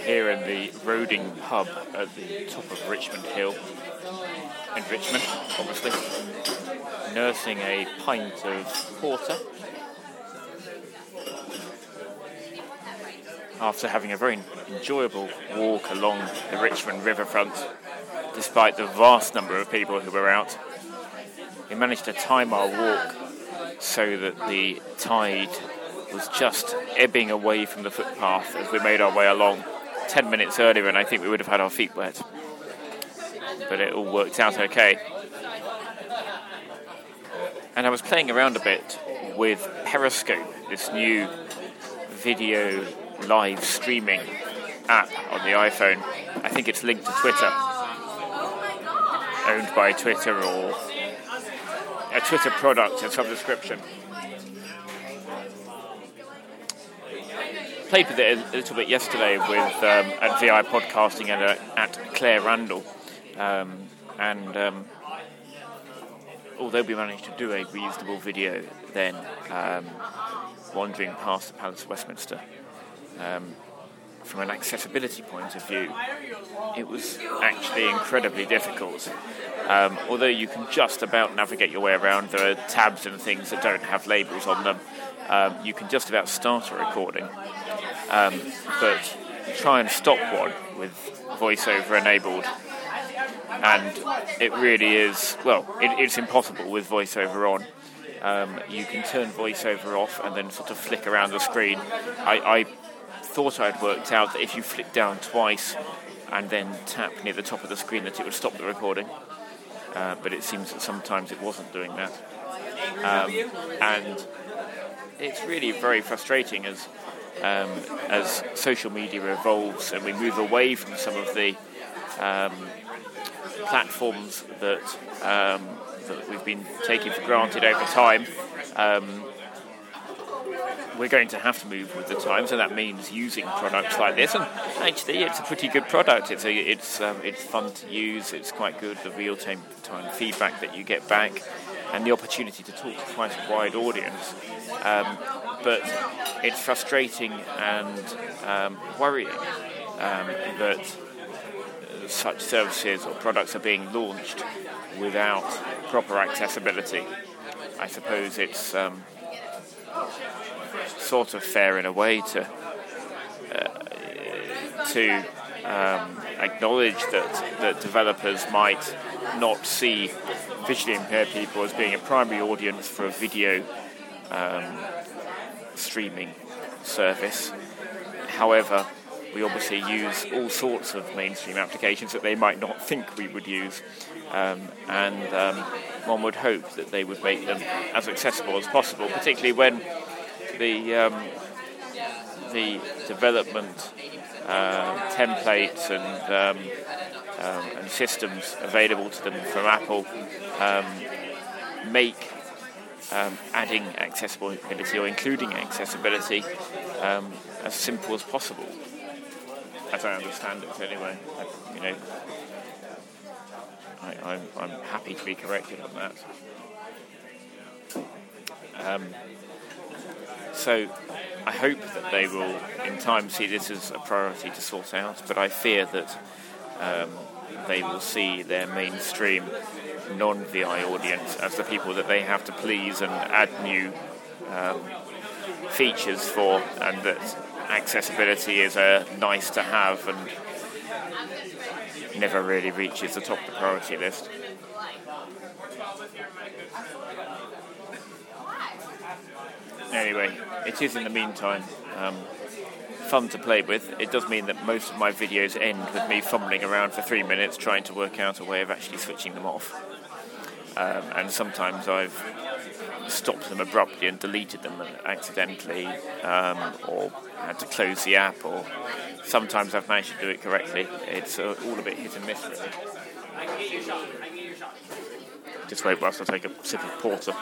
here in the Roding pub at the top of Richmond Hill, in Richmond, obviously, nursing a pint of porter after having a very enjoyable walk along the Richmond riverfront, despite the vast number of people who were out. We managed to time our walk so that the tide was just ebbing away from the footpath as we made our way along. 10 minutes earlier and I think we would have had our feet wet. But it all worked out okay. And I was playing around a bit with Periscope, this new video live streaming app on the iPhone. I think it's linked to Twitter, owned by Twitter or a Twitter product of some description. Played with it a little bit yesterday with at VI Podcasting and at Claire Randall, and although we managed to do a reasonable video then, wandering past the Palace of Westminster, from an accessibility point of view, it was actually incredibly difficult. Although you can just about navigate your way around, there are tabs and things that don't have labels on them. You can just about start a recording. But try and stop one with voiceover enabled, and it really is, it's impossible with voiceover on. You can turn voiceover off and then sort of flick around the screen. I thought I'd worked out that if you flick down twice and then tap near the top of the screen that it would stop the recording, but it seems that sometimes it wasn't doing that. And it's really very frustrating as social media evolves and we move away from some of the platforms that we've been taking for granted over time. We're going to have to move with the times, and that means using products like this. And actually, it's a pretty good product. It's fun to use. It's quite good. The real-time feedback that you get back, and the opportunity to talk to quite a wide audience. But it's frustrating and worrying that such services or products are being launched without proper accessibility. I suppose it's sort of fair in a way to acknowledge that developers might not see visually impaired people as being a primary audience for a video streaming service. However, we obviously use all sorts of mainstream applications that they might not think we would use, and one would hope that they would make them as accessible as possible, particularly when the development templates and systems available to them from Apple make adding accessibility or including accessibility as simple as possible, as I understand it anyway. I'm happy to be corrected on that. So I hope that they will in time see this as a priority to sort out, but I fear that they will see their mainstream non-VI audience as the people that they have to please and add new features for, and that accessibility is a nice to have and never really reaches the top of the priority list. Anyway, it is in the meantime fun to play with. It does mean that most of my videos end with me fumbling around for 3 minutes trying to work out a way of actually switching them off. And sometimes I've stopped them abruptly and deleted them accidentally, or had to close the app, or sometimes I've managed to do it correctly. It's all a bit hit and miss, really. Just wait whilst I take a sip of porter.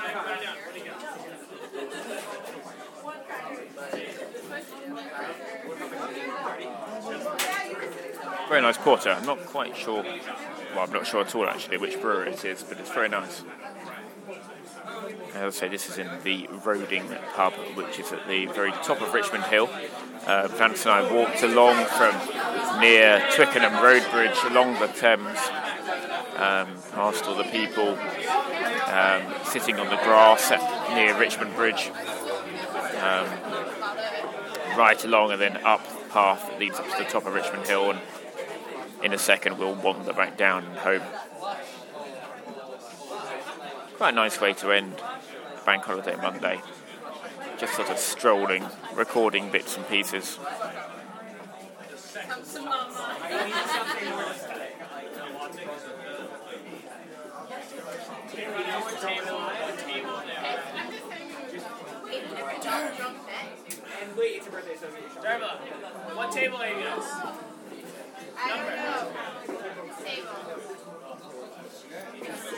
Very nice porter. I'm not quite sure, I'm not sure at all actually which brewery it is, but it's very nice. As I say, this is in the Roding pub, which is at the very top of Richmond Hill. Vance and I walked along from near Twickenham Road Bridge along the Thames, past all the people sitting on the grass near Richmond Bridge, right along and then up the path that leads up to the top of Richmond Hill, and in a second we'll wander back down and home. Quite a nice way to end Bank Holiday Monday. Just sort of strolling, recording bits and pieces. Wait, it's a birthday association. Darla, what table are you guys? Number? Table.